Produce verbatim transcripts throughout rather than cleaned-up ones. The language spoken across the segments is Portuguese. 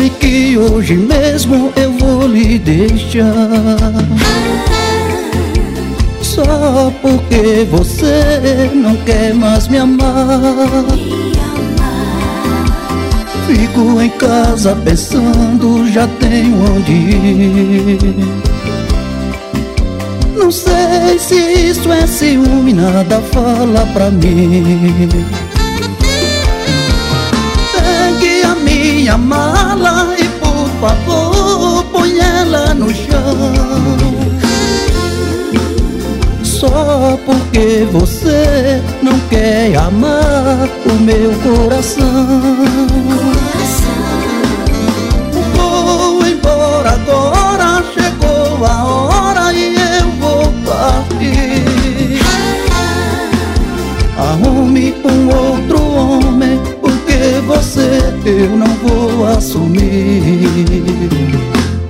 Sei que hoje mesmo eu vou lhe deixar, só porque você não quer mais me amar. Fico em casa pensando, já tenho onde ir. Não sei se isso é ciúme, nada fala pra mim. Pegue a minha mala e por favor põe ela no chão, só porque você não quer amar o meu coração. Vou embora agora, chegou a hora e eu vou partir. Arrume um outro homem, porque você eu não vou assumir.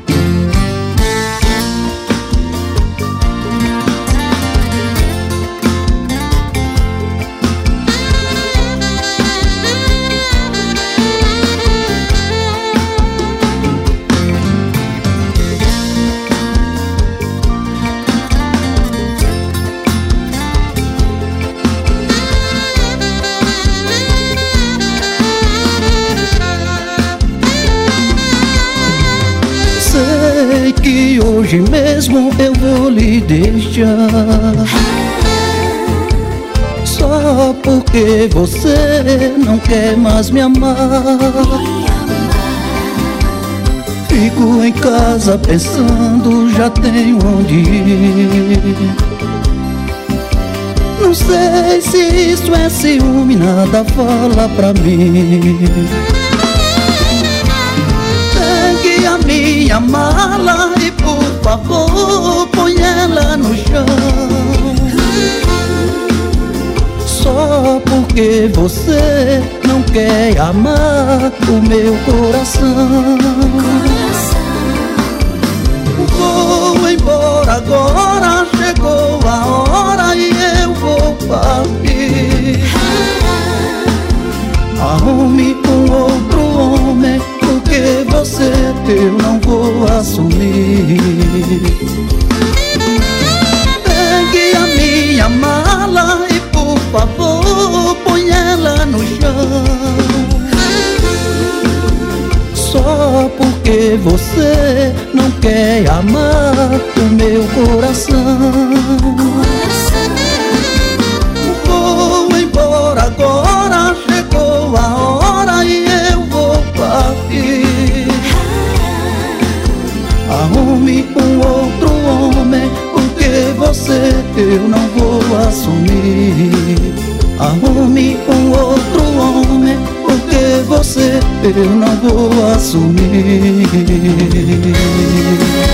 Sei que hoje mesmo eu vou lhe deixar, só porque você não quer mais me amar. Fico em casa pensando, já tenho onde ir. Não sei se isso é ciúme, nada fala pra mim. Pegue a minha mala e por favor põe ela no chão, só porque você não quer amar o meu coração. Vou embora agora, chegou a hora e eu vou partir. Arrume um outro homem, porque você eu não vou assumir. Pegue a minha mala e por favor põe ela no chão, só porque você não quer amar o meu coração. Vou embora agora, chegou a hora e eu vou partir. Arrume um outro homem, porque você eu não vou assumir. Arrume um outro homem, porque você eu não vou assumir.